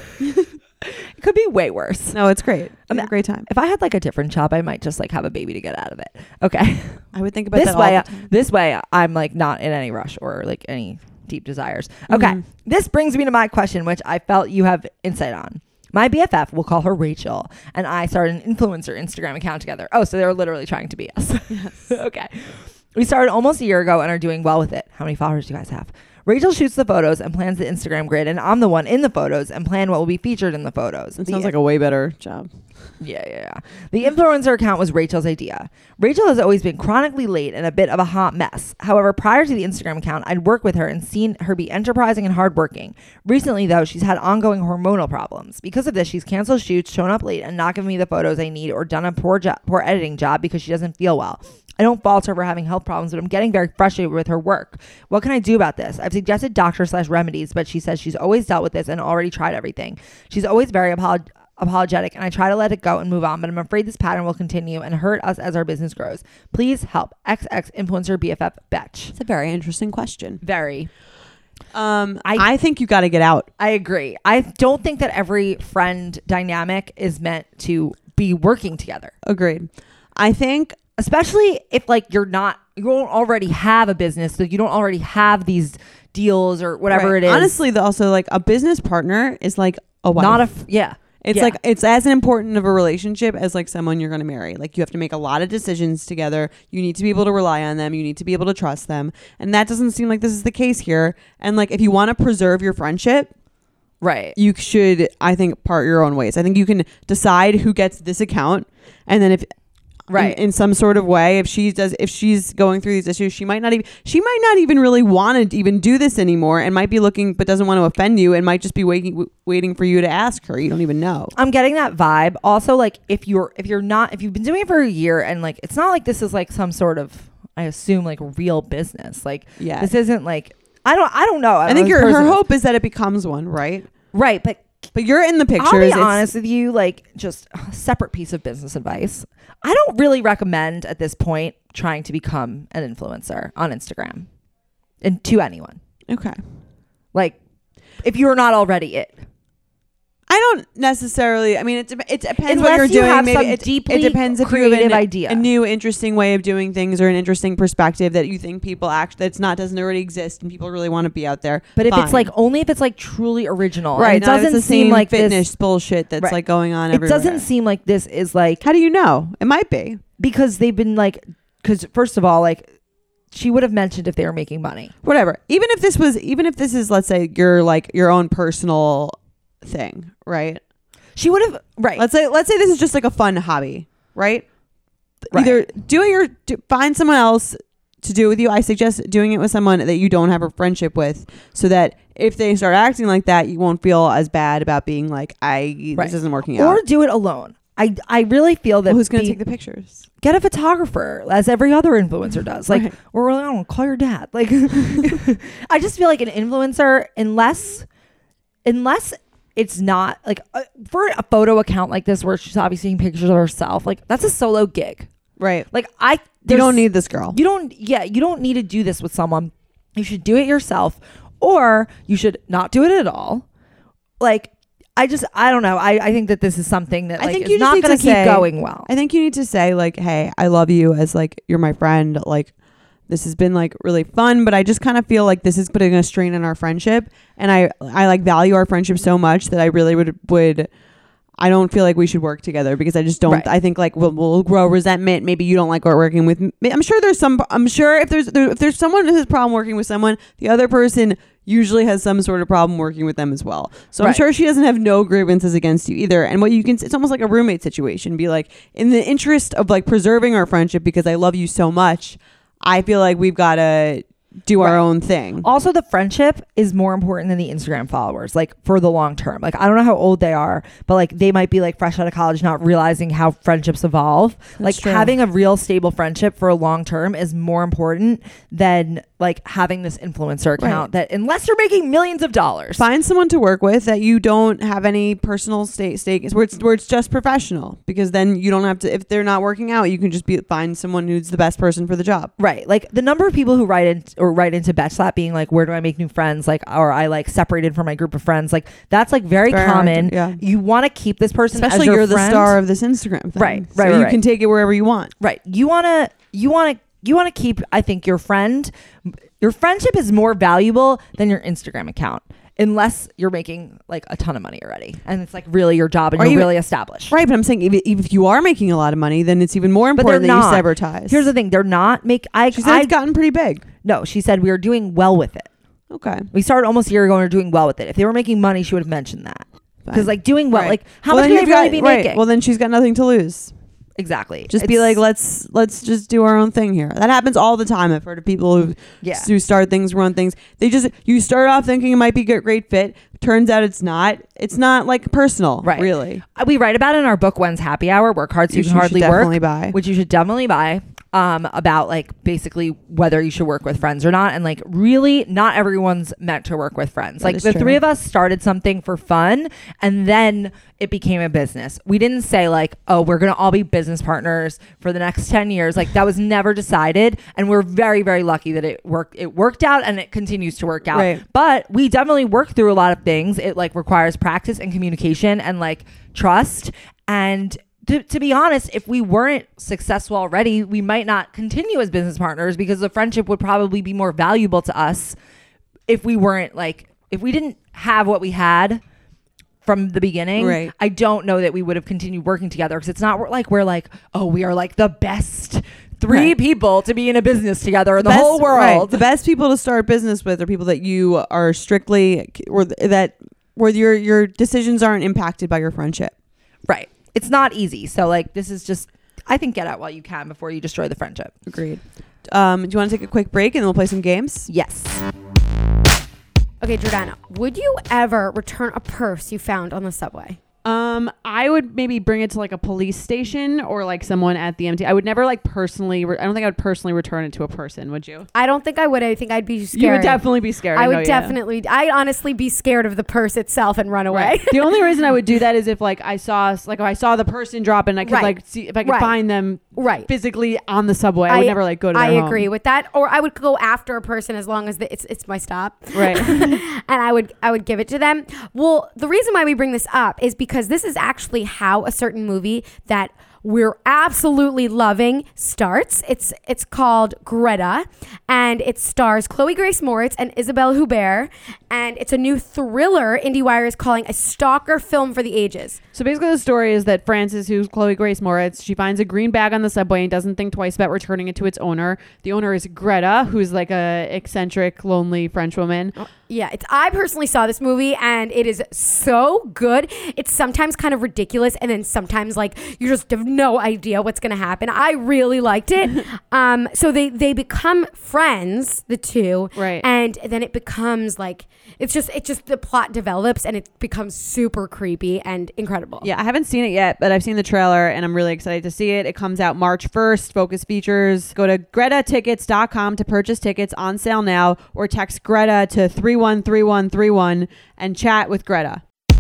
It could be way worse. No, it's great. I'm I had a great time. If I had like a different job, I might just like have a baby to get out of it. Okay. I would think about This that way, all the time. this way, I'm like not in any rush or like any deep desires. Okay. Mhm. This brings me to my question, which I felt you have insight on. My B F F, we'll call her Rachel, and I started an influencer Instagram account together. Oh, so they were literally trying to be us. Yes. Okay. We started almost a year ago and are doing well with it. How many followers do you guys have? Rachel shoots the photos and plans the Instagram grid, and I'm the one in the photos and plan what will be featured in the photos. It The- sounds like a way better job. Yeah, yeah, yeah. The influencer account was Rachel's idea. Rachel has always been chronically late and a bit of a hot mess. However, prior to the Instagram account, I'd worked with her and seen her be enterprising and hardworking. Recently, though, she's had ongoing hormonal problems. Because of this, she's canceled shoots, shown up late, and not given me the photos I need or done a poor job, poor editing job because she doesn't feel well. I don't fault her for having health problems, but I'm getting very frustrated with her work. What can I do about this? I've suggested doctor slash remedies, but she says she's always dealt with this and already tried everything. She's always very apolog- apologetic, and I try to let it go and move on, but I'm afraid this pattern will continue and hurt us as our business grows. Please help. X X influencer B F F Betch. It's a very interesting question. Very. Um, I- I, think you got to get out. I agree. I don't think that every friend dynamic is meant to be working together. Agreed. I think Especially if like you're not, you don't already have a business, so you don't already have these deals or whatever right. it is. Honestly, though, also like a business partner is like a wife. not a f- yeah. It's Yeah. like it's as important of a relationship as like someone you're going to marry. Like you have to make a lot of decisions together. You need to be able to rely on them. You need to be able to trust them. And that doesn't seem like this is the case here. And like if you want to preserve your friendship, right. you should, I think, part your own ways. I think you can decide who gets this account, and then if Right. in, in some sort of way, if she does, if she's going through these issues, she might not even, she might not even really want to even do this anymore, and might be looking, but doesn't want to offend you, and might just be waiting, w- waiting for you to ask her. You don't even know. I'm getting that vibe. Also, like if you're if you're not if you've been doing it for a year and like it's not like this is like some sort of, I assume, like real business. Like Yeah. this isn't like I don't I don't know. I, I don't think know your this her person- hope is that it becomes one, right? right, but But you're in the pictures. I'll be It's- honest with you, like just a separate piece of business advice. I don't really recommend at this point trying to become an influencer on Instagram and to anyone. Okay. Like if you're not already it. I don't necessarily. I mean, it, de- it depends Unless what you're you doing. have Maybe some it, deeply it depends if you have creative an, idea. a new, interesting way of doing things, or an interesting perspective that you think people act that's not doesn't already exist, and people really want to be out there. But if Fine. it's like only if it's like truly original, right, and it not if doesn't it's the seem same like fitness this. bullshit that's Right. like going on It everywhere. doesn't seem like this is like How do you know? It might be. because they've been like because first of all, like she would have mentioned if they were making money. Whatever. Even if this was, even if this is, let's say, your like your own personal thing, right? She would have right. Let's say, let's say this is just like a fun hobby, right? Right. Either do it or do, find someone else to do it with you. I suggest doing it with someone that you don't have a friendship with, so that if they start acting like that, you won't feel as bad about being like, I Right. this isn't working out. Or do it alone. I I really feel that Well, who's going to be- take the pictures? get a photographer as every other influencer does. Like, Right. or I don't know, call your dad. Like, I just feel like an influencer, unless, unless it's not like uh, for a photo account like this, where she's obviously taking pictures of herself, like that's a solo gig. Right. Like I, You there's- don't need this girl. you don't, yeah, you don't need to do this with someone. You should do it yourself, or you should not do it at all. Like, I just, I don't know. I, I think that this is something that I like think is you just not need going to to keep say- going well. I think you need to say like, hey, I love you as like you're my friend. Like this has been like really fun, but I just kind of feel like this is putting a strain on our friendship, and I I like value our friendship so much that I really would would. I don't feel like we should work together because I just don't. Right. I think like we'll, we'll grow resentment. Maybe you don't like working with me. I'm sure there's some. I'm sure if there's there, if there's someone who has a problem working with someone, the other person usually has some sort of problem working with them as well. So I'm Right. sure she doesn't have no grievances against you either. And what you can, it's almost like a roommate situation. Be like, in the interest of like preserving our friendship because I love you so much, I feel like we've got to do our Right. own thing. Also, the friendship is more important than the Instagram followers, like for the long term. Like, I don't know how old they are, but like they might be like fresh out of college, not realizing how friendships evolve. Like true. having a real stable friendship for a long term is more important than like having this influencer account that, unless you're making millions of dollars. Find someone to work with that you don't have any personal stake stake where it's where it's just professional, because then you don't have to, if they're not working out, you can just be find someone who's the best person for the job. Right. Like the number of people who write in or write into Betchslap being like, where do I make new friends? Like, or I like separated from my group of friends. Like that's like very, Very hard common. to- yeah. You want to keep this person Especially as your you're the friend. star of this Instagram thing. Right, So right, you right. can take it wherever you want. Right. You want to, you want to you want to keep, I think, your friend, your friendship is more valuable than your Instagram account. Unless you're making like a ton of money already and it's like really your job and Or you're even- really established. Right, but I'm saying if, if you are making a lot of money, then it's even more But they're important that you not. sever ties. Here's the thing. They're not make I, She said I it's gotten pretty big. no, she said we are doing well with it. Okay. We started almost a year ago and we're doing well with it. If they were making money, she would have mentioned that. Because Fine. like doing well, Right. like how Well, much then can they you've really got- be right. making? Well, then she's got nothing to lose. exactly. Just be It's- like, let's let's just do our own thing here. That happens all the time. I've heard of people who yeah. who start things, run things. They just you start off thinking it might be a great fit. Turns out it's not. It's not like personal, Right. really. Uh, We write about it in our book When's Happy Hour, Work Hard So You, You Can should Hardly definitely Work, buy. which you should definitely buy. Um, about like basically whether you should work with friends or not, and like really not everyone's meant to work with friends. That Like is the true. three of us started something for fun, and then it became a business. We didn't say like, oh, we're gonna all be business partners for the next ten years. Like that was never decided, and we're very very lucky that it worked. It worked out, and it continues to work out. Right. But we definitely work through a lot of things. It like requires practice and communication and like trust. And to, to be honest, if we weren't successful already, we might not continue as business partners because the friendship would probably be more valuable to us if we weren't like, if we didn't have what we had from the beginning. Right. I don't know that we would have continued working together because it's not like we're like, oh, we are like the best three Right. people to be in a business together in the Best- whole right. world. The best people to start business with are people that you are strictly or th- that where your your decisions aren't impacted by your friendship. Right. It's not easy. So like this is just, I think, get out while you can before you destroy the friendship. Agreed. Um, do you want to take a quick break and then we'll play some games? Yes. Okay, Jordana, would you ever return a purse you found on the subway? Um, I would maybe bring it to like a police station or like someone at the M T. I would never like personally. Re- I don't think I would personally return it to a person. Would you? I don't think I would. I think I'd be scared. You would definitely be scared. I know, would yeah. definitely. I'd honestly be scared of the purse itself and run away. Right. The only reason I would do that is if like I saw like if I saw the person drop and I could Right. like see if I could Right. find them Right. physically on the subway. I, would never like go to. I their home. agree with that. Or I would go after a person as long as the, it's it's my stop. Right. And I would I would give it to them. Well, the reason why we bring this up is because this is actually how a certain movie that we're absolutely loving starts. It's it's called Greta, and it stars Chloe Grace Moritz and Isabelle Huppert, and it's a new thriller IndieWire is calling a stalker film for the ages. So basically, the story is that Frances, who's Chloe Grace Moritz, she finds a green bag on the subway and doesn't think twice about returning it to its owner. The owner is Greta, who's like a eccentric, lonely French woman. Yeah, it's I personally saw this movie and it is so good. It's sometimes kind of ridiculous and then sometimes like you just have no idea what's going to happen. I really liked it. um so they they become friends, the two. Right. And then it becomes like it's just it just the plot develops and it becomes super creepy and incredible. Yeah, I haven't seen it yet, but I've seen the trailer and I'm really excited to see it. It comes out March first. Focus Features. Go to greta tickets dot com to purchase tickets on sale now or text Greta to three one three one three one and chat with Greta.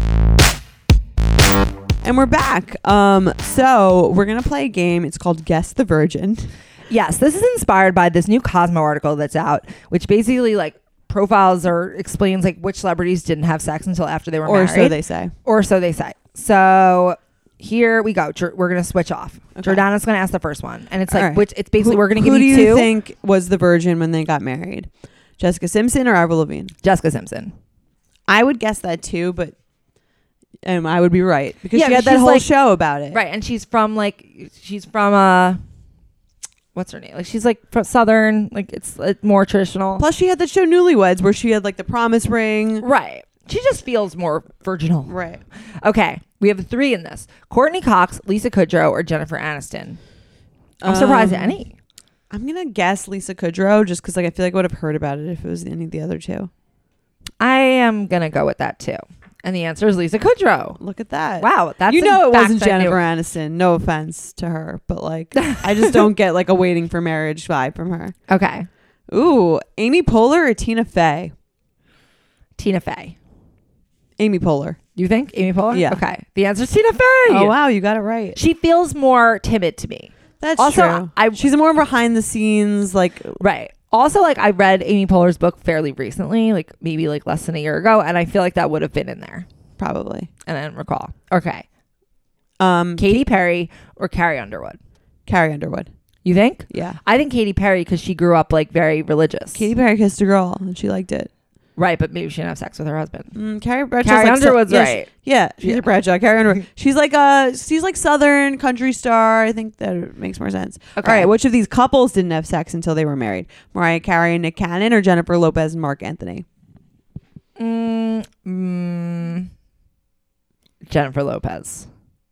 And we're back. Um, so we're going to play a game. It's called Guess the Virgin. Yes, this is inspired by this new Cosmo article that's out, which basically like profiles or explains like which celebrities didn't have sex until after they were Or married. so they say. Or so they say. So here we go. Jor- We're gonna switch off. Okay. Jordana's gonna ask the first one, and it's like All right. which it's basically Who- we're gonna who give you do you two. think was the virgin when they got married? Jessica Simpson or Avril Lavigne? Jessica Simpson. I would guess that too, but um, I would be right because Yeah, she had that she's whole like- show about it. Right, and she's from like she's from uh, what's her name? Like she's like from Southern. Like it's uh, more traditional. Plus, she had that show Newlyweds where she had like the promise ring. Right. She just feels more virginal. Right. Okay, we have three in this: Courtney Cox, Lisa Kudrow, or Jennifer Aniston. I'm surprised Um, at any. I'm gonna guess Lisa Kudrow just because like I feel like I would have heard about it if it was any of the other two. I am gonna go with that too, and the answer is Lisa Kudrow. Look at that. Wow, that's you a know it fact wasn't I knew. Jennifer Aniston. No offense to her, but like I just don't get like a waiting for marriage vibe from her. Okay, Ooh, Amy Poehler or Tina Fey? Tina Fey. Amy Poehler. You think Amy Poehler? Yeah. Okay, the answer is Tina Fey. Oh wow, you got it right. She feels more timid to me. That's Also, true. I- She's a more behind the scenes like Right. Also, like I read Amy Poehler's book fairly recently, like maybe like less than a year ago, and I feel like that would have been in there, probably. and I didn't recall. Okay, Um, Katy Perry or Carrie Underwood? Carrie Underwood. You think? Yeah. I think Katy Perry because she grew up like very religious. Katy Perry kissed a girl and she liked it. Right, but maybe she didn't have sex with her husband. Mm, Carrie Bradshaw's Carrie like Underwood's yeah, right. She, yeah, she's Yeah. a Bradshaw. Carrie Underwood. She's like a she's like Southern country star. I think that makes more sense. Okay. All right, which of these couples didn't have sex until they were married? Mariah Carey and Nick Cannon, or Jennifer Lopez and Mark Anthony? Mm, mm, Jennifer Lopez.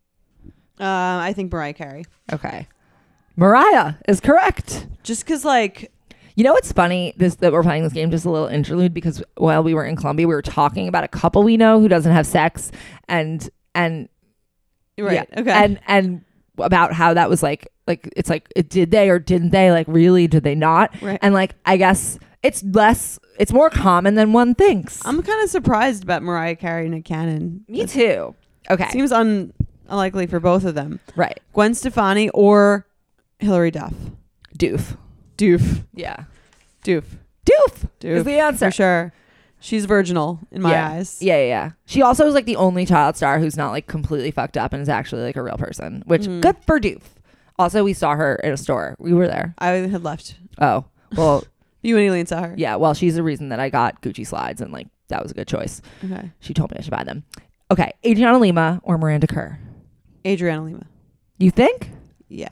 Uh, I think Mariah Carey. Okay. Mariah is correct. Just because, like, You know what's funny? This that we're playing this game, just a little interlude, because while we were in Colombia, we were talking about a couple we know who doesn't have sex, and and right? yeah, Okay. and and about how that was like like it's like it, did they or didn't they, like really did they not? Right. And like I guess it's less, it's more common than one thinks. I'm kind of surprised about Mariah Carey and Nick Cannon. Me too. Okay. Seems un- unlikely for both of them. Right. Gwen Stefani or Hillary Duff? Doof. Doof. Yeah. Doof. Doof. Doof. Is the answer. For sure. She's virginal in my yeah. eyes. Yeah, yeah, yeah. She also is like the only child star who's not like completely fucked up and is actually like a real person, which Mhm. good for Doof. Also, we saw her in a store. We were there. I had left. Oh, well, You and Elaine saw her. yeah. Well, she's the reason that I got Gucci slides, and like that was a good choice. Okay. She told me I should buy them. Okay, Adriana Lima or Miranda Kerr? Adriana Lima. You think? Yeah.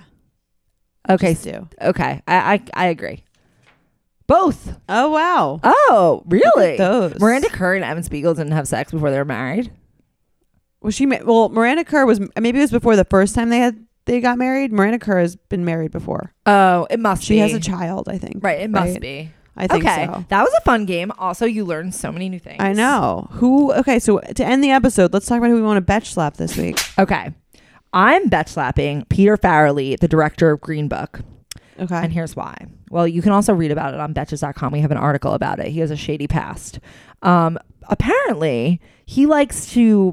Okay, Just do. okay. I, I I agree. Both. Oh wow. Oh, really? those. Miranda Kerr and Evan Spiegel didn't have sex before they were married. Was she? Ma- well, Miranda Kerr was. Maybe it was before the first time they had they got married. Miranda Kerr has been married before. Oh, it must She be. has a child, I think. Right, it must Right? be. I think okay, so. that was a fun game. Also, you learned so many new things. I know. Who? Okay, so to end the episode, let's talk about who we want to betch slap this week. Okay, I'm bet slapping Peter Farrelly, the director of Green Book. Okay. And here's why. Well, you can also read about it on betches dot com. We have an article about it. He has a shady past. Um, apparently, he likes to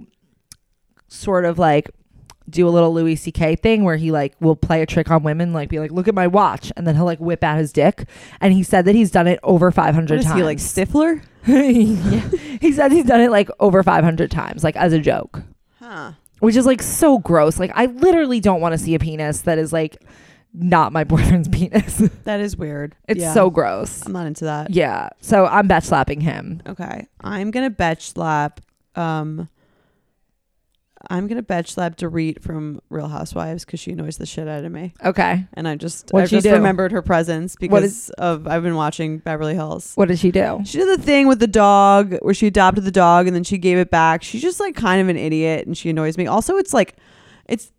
sort of like do a little Louis C K thing where he like will play a trick on women, like be like, look at my watch. And then he'll like whip out his dick. And he said that he's done it over five hundred What is times. he, like Stifler? Yeah. He said he's done it like over five hundred times, like as a joke. Huh. Which is like so gross. Like I literally don't want to see a penis that is like not my boyfriend's penis. That is weird. It's Yeah. so gross. I'm not into that. Yeah. So I'm bet slapping him. Okay. I'm gonna betch slap. Um. I'm gonna betch slap Dorit from Real Housewives because she annoys the shit out of me, Okay. and I just What'd I she just do? remembered her presence because is- of I've been watching Beverly Hills. What did she do? She did the thing with the dog where she adopted the dog and then she gave it back. She's just like kind of an idiot and she annoys me. Also, it's like, it's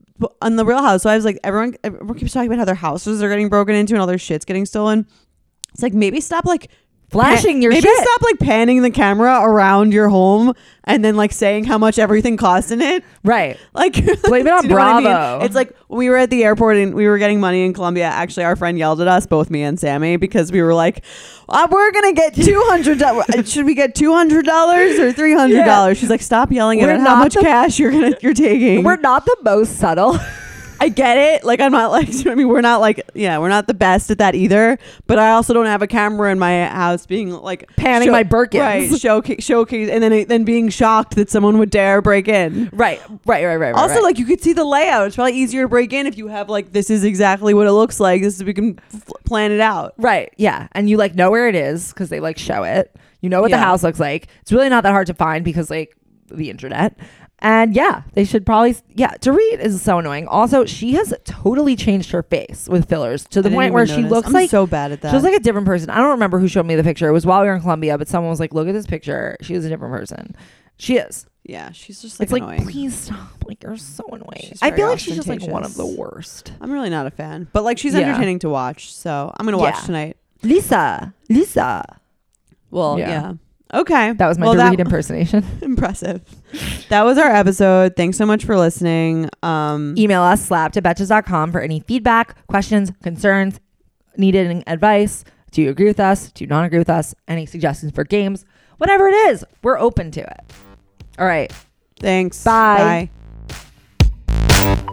on the Real Housewives, like everyone, everyone keeps talking about how their houses are getting broken into and all their shit's getting stolen. It's like, maybe stop like Flashing your maybe shit. stop like panning the camera around your home and then like saying how much everything costs in it. Right. Like Blame it on do you know what I mean? Bravo. It's like when we were at the airport and we were getting money in Colombia. Actually, our friend yelled at us, both me and Sammy, because we were like, uh, "We're gonna get two hundred dollars. Should we get two hundred dollars or three hundred dollars?" Yeah. She's like, "Stop yelling We're at how not much the- cash you're gonna you're taking." We're not the most subtle. I get it. Like I'm not like you know what I mean, we're not like yeah, we're not the best at that either. But I also don't have a camera in my house being like Panning my Birkins. right? Showcase, showcase, and then then being shocked that someone would dare break in. Right. Right. Right. Right. Also, right. like you could see the layout. It's probably easier to break in if you have like this is exactly what it looks like. This is we can f- plan it out. Right. Yeah. And you like know where it is because they like show it. You know what Yeah. the house looks like. It's really not that hard to find because like the internet. And yeah, they should probably, yeah, Dorit is so annoying. Also, she has totally changed her face with fillers to the I didn't point where even she notice. looks I'm like, so bad at that. she looks like a different person. I don't remember who showed me the picture. It was while we were in Colombia, but someone was like, look at this picture. She is a different person. She is. yeah, she's just like It's like, annoying. please stop. Like, you're so annoying. She's I very feel like she's just like one of the ostentatious. worst. I'm really not a fan, but like she's Yeah. entertaining to watch. So I'm gonna watch Yeah. tonight. Lisa. Lisa. Well, Yeah. yeah. Okay, That was my well, Dorit that- impersonation. impressive. That was our episode. Thanks so much for listening. Um, Email us slapped at betches dot com for any feedback, questions, concerns, needed any advice. Do you agree with us? Do you not agree with us? Any suggestions for games? Whatever it is, we're open to it. All right. thanks. Bye. Bye.